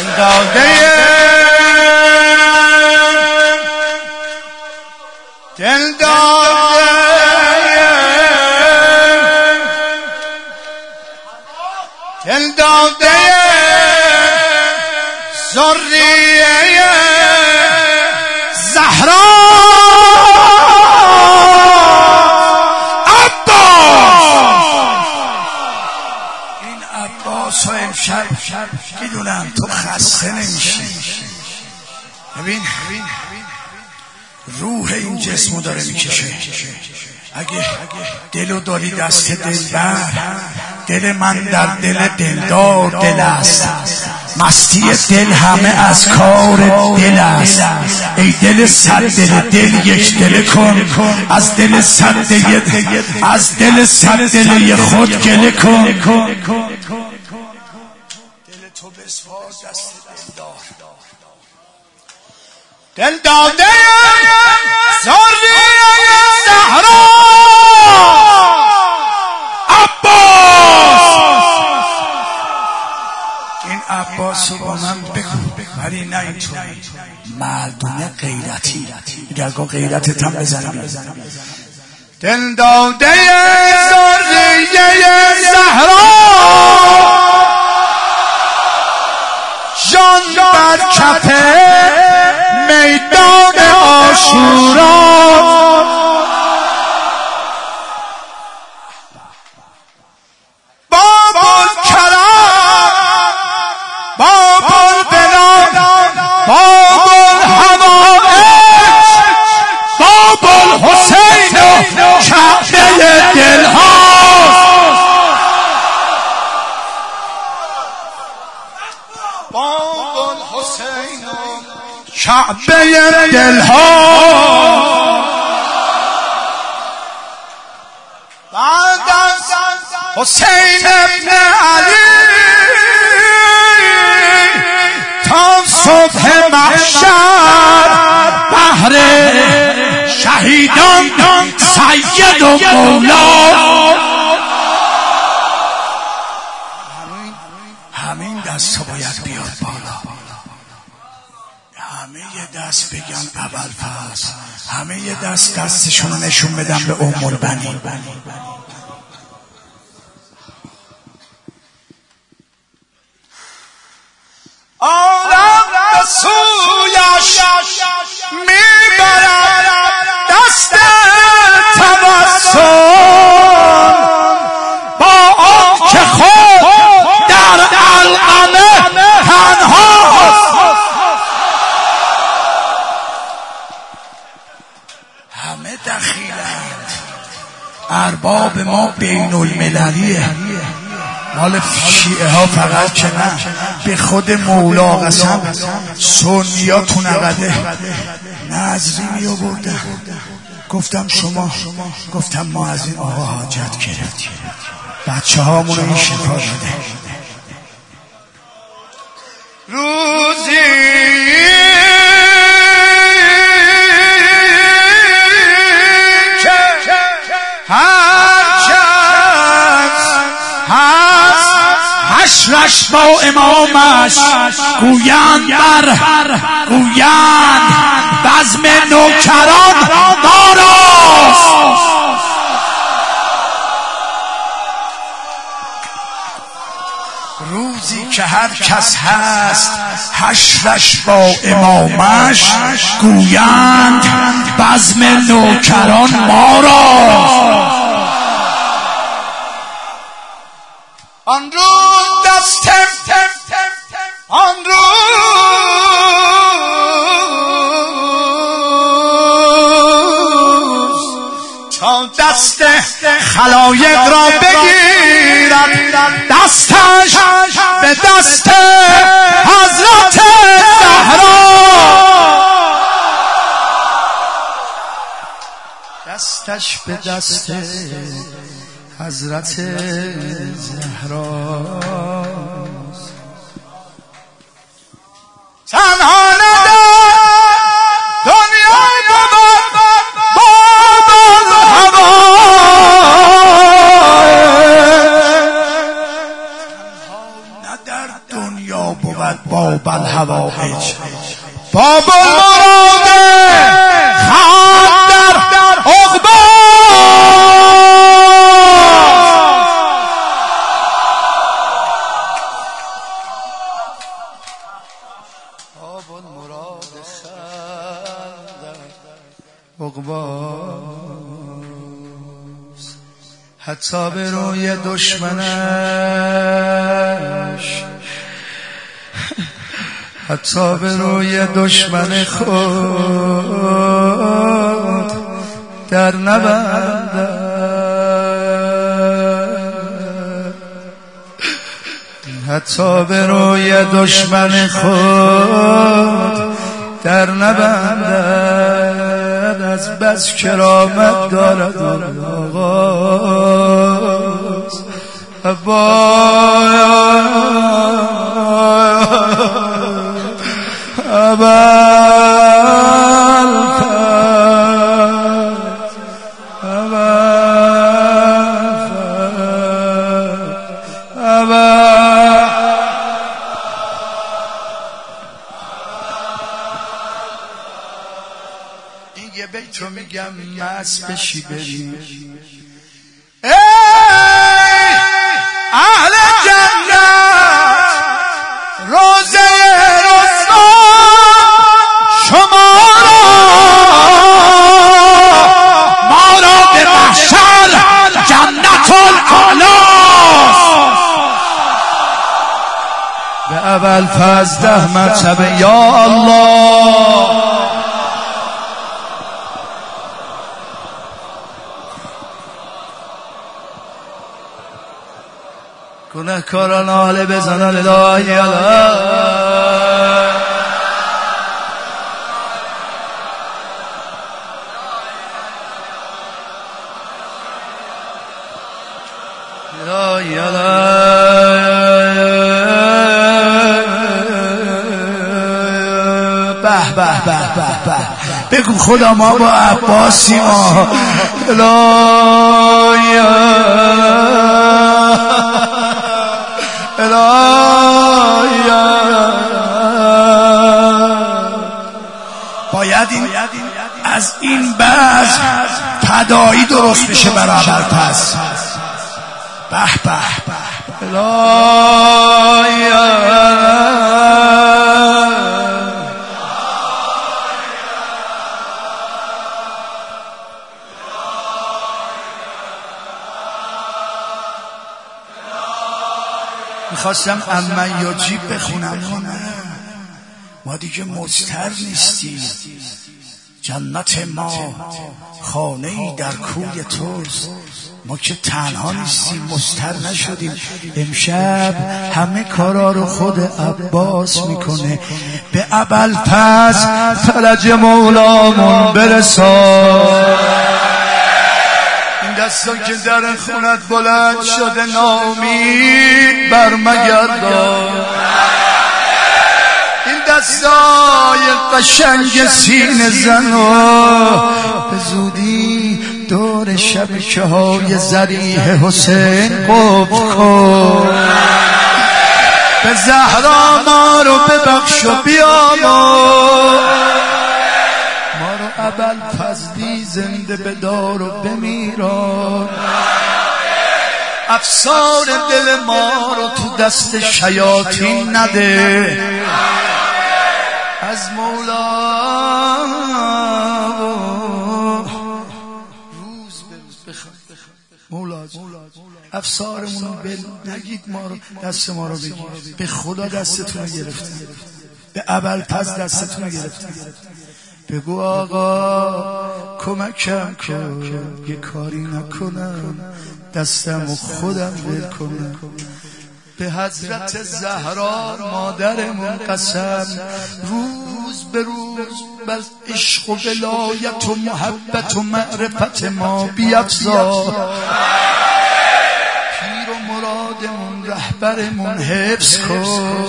دل داده دل داده ذریه زهرا این عباس و امشب میدونم تو خسته نمیشی. ببین روح این جسمو داره میکشه. اگه دلو داری دست دلبر، دل من در دل دلدار دل است. مستی دل همه از کار دل است. ای دل صد دل یک دل کن، از دل صد دل خود گله کن. دل تو بسپار دست دلدار. دل داده ذریه زهرا عباس. این عباس رو با من بگو، ولی نه اینطور مردونه غیرتی. گرگاه غیرتت هم بزنم. دل داده ذریه زهرا جان بر کف میدان عاشورا. باب الکرم باب البلاد باب الحوائج باب الحسین کعبه دلها. باب الحسین کعبه دلها. بعد از حسین ابن علی تا صبح محشر بهر شهیدان سید و مولا. همین دست باید بیاد بالا. همه یه دست بگن ابوالفضل، همه یه دستشون رو نشون بدن به ام البنین. آدم به سویش میبرد دست توسل با آن که خود در علقمه تنهاست. همه دخیلند. ارباب ما بین المللیه، مال شیعه ها فقط که نه، به خود مولا قسم سنیا تو نقده نظری می آورده. گفتم شما، گفتم ما از این آقا حاجت گرفتیم، بچه هامون رو این شفا داده. روزی حشرش با امامش گویند گویند بزم نوکران داراست. روزی که هر کس هست حشرش با امامش گویند بزم نوکران ما راست. آن روز دستم آن روز تا دست خلایق را بگیرد، دستش به دست حضرت زهرا، دستش به دست حضرت زهرا. تنها ندار دنیای بود باب الهوا. تنها نه در دنیا بود باب الحوائج. باب المراد خط در عقبا. باب المراد خط در عقبا. حتی به روی دشمنش، حتی به روی دشمن خود در نبندد، حتی به روی دشمن خود در نبندد. از بس کرامت دارد آغاز یه بیتو میگم مست بشی بری. ای اهل جنت روزه رسول شما را، ما را به محشر جنت الاعلاست. به اول فاز 10 مرتبه یا الله. گنهکاران حاله بزنن الهی به به به به به. بگو خدا ما با عباسی ما باید از این بعض تداعی درست بشه برابر. پس به به میخواستم اما یجیب بخونم. ما دیگه مضطر نیستیم. جنت ما خانه‌ای در کوی توست. ما که تنها نیستیم، مضطر نشدیم. امشب همه کارا رو خود عباس میکنه. به ابوالفضل فرج مولامون برسان. این دستا که در خونت بلند شده ناامید برمگردان. این دستای قشنگ سینه زنو به زودی دور شبکه های ذریح حسین قفل کن. به زهرا ما رو ببخش و بیامرز. ما رو ابوالفضلی زنده بدار و بمیران. افسار دل ما رو تو دست شیاطین نده. از مولا روز به روز بخواه. مولا افسارمون رو نگید، ما رو دست ما رو بگید. به خدا دستتون رو گرفتن، به ابوالفضل دستتون رو گرفتن. بگو آقا کمکم کن، یه کاری نکنم دستم و خودم ول کنم. به حضرت زهرا مادرمون قسم، روز به روز بر عشق و ولایت و محبت و معرفت ما بیفزا. پیر و مرادمون رهبرمون حفظ کن.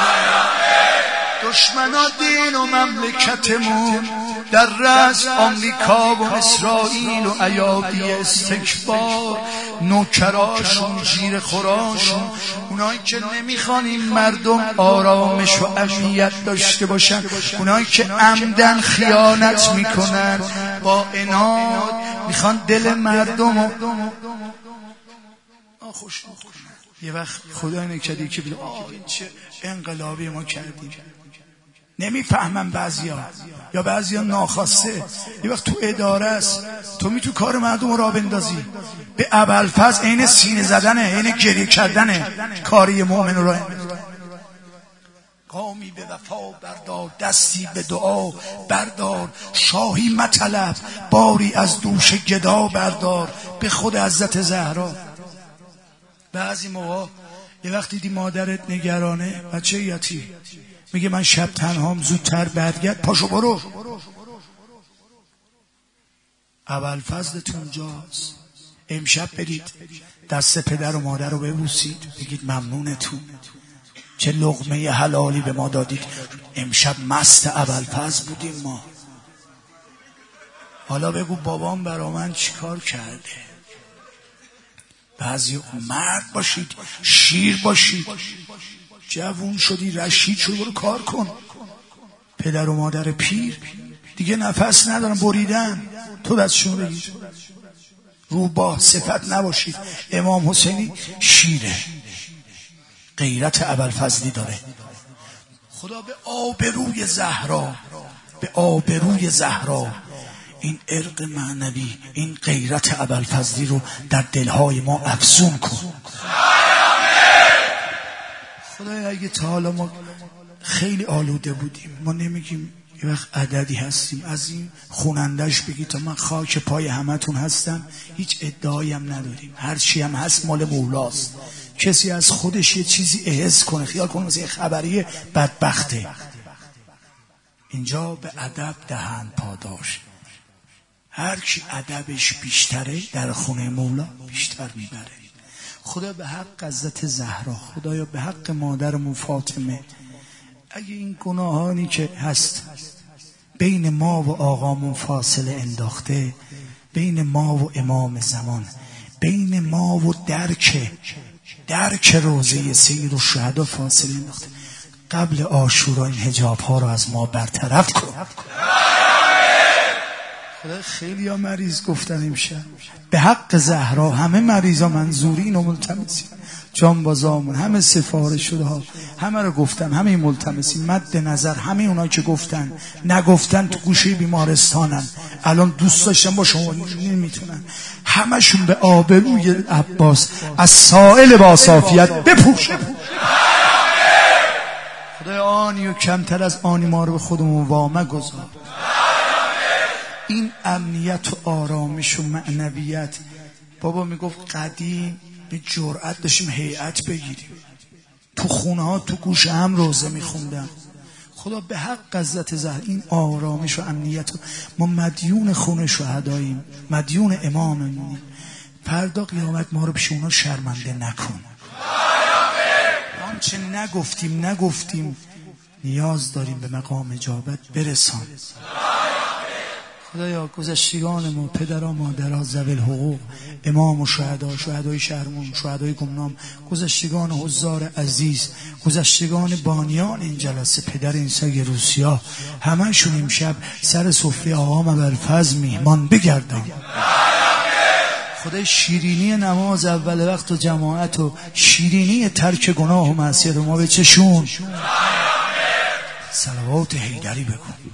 دشمنا دین و مملکتمون در رأس آمریکا و اسرائیل و ایادی استکبار، نوکراشون جیر خوراشون، اونا اونایی که نمیخوان این مردم آرامش و امنیت داشته باشن، اونایی که عمدن خیانت میکنن، با عناد میخوان دل مردم رو خوش کنن. یه وقت خدا نکرده که بگه این چه انقلابی ما کردیم. نمیفهمن بعضیا، یا بعضیا ناخواسته. یه وقت تو اداره است، تو میتونی کار مردم رو راه بندازی. به ابوالفضل عین سینه زدنه، عین گریه کردنه کاری مؤمن رو. قومی به وفا بردار، دستی به دعا بردار، شاهی مطلب باری از دوش گدا بردار. به خود حضرت زهرا. بعضی موقع یه وقت دیدی مادرت نگرانه، بچه یتی میگه من شب تنهام، زودتر برگرد، پاشو برو. ابوالفضل اونجاست. امشب برید دست پدر و مادر رو ببوسید، بگید ممنونتون، چه لقمه حلالی به ما دادید. امشب مست ابوالفضل بودیم ما. حالا بگو بابام برا من چیکار کرده. بعضی مرد باشید، شیر باشید، جوون شدی، رشید شدی، برو کار کن. پدر و مادر پیر دیگه نفس ندارن، بریدن، تو دستشون بگیر. روباه صفت نباشید. امام حسینی شیره، غیرت ابوالفضلی داره. خدا به آبروی زهرا، به آبروی زهرا این ارق معنوی، این غیرت ابوالفضلی رو در دلهای ما افزون کن. خدایا اگه تا حالا ما خیلی آلوده بودیم، ما نمیگیم یه وقت عددی هستیم، از این خونندش بگی تا من خاک پای همتون هستم، هیچ ادعایی هم نداریم، هر چی هم هست مال مولاست. کسی از خودش یه چیزی احس کنه، خیال کنه مثل خبری بدبخته. اینجا به ادب دهن پاداش. هر کی ادبش بیشتره در خونه مولا بیشتر میبره. خدا به حق حضرت زهرا، خدایا به حق مادرمون فاطمه، اگه این گناهانی که هست بین ما و آقامون فاصله انداخته، بین ما و امام زمان، بین ما و درک روضه سید الشهدا فاصله انداخته، قبل عاشورا این حجاب ها رو از ما برطرف کن. خدا خیلی ها مریض گفتن امشب به حق زهرا، همه مریضا منظورین و ملتمسین، جانبازامون همه سفارش شده ها، همه رو گفتن، همه ملتمسین، مد نظر همه اونایی که گفتن نگفتن تو گوشه بیمارستانن، الان دوست داشتن با شما نمیتونن، همشون به آبروی عباس از سائل با صافیت بپوشن. خدای آنی و کمتر از آنی ما رو به خودمون وامه گذار. این امنیت و آرامش و معنویت، بابا میگفت قدیم به جرأت داشتیم هیئت بگیریم، تو خونه ها تو گوشه هم روزه میخوندن. خدا به حق حضرت زهرا این آرامش و امنیت، ما مدیون خونه شهداییم، مدیون اماممونیم. فردا قیامت ما رو پیش اونا شرمنده نکن. آنچه نگفتیم نیاز داریم به مقام اجابت برسان. خدایا گذشتگان ما، پدرها مادرها ذوی الحقوق، امام و شهدا، شهدای شهرمون، شهدای گمنام، گذشتگان حضار عزیز، گذشتگان بانیان این جلسه، پدر این سگ روسیا، همه‌شون امشب سر سفره آقا ابوالفضل میهمان بگردن. خدای شیرینی نماز اول وقت و جماعت و شیرینی ترک گناه و معصیت ما به چشون. صلوات حیدری بکن.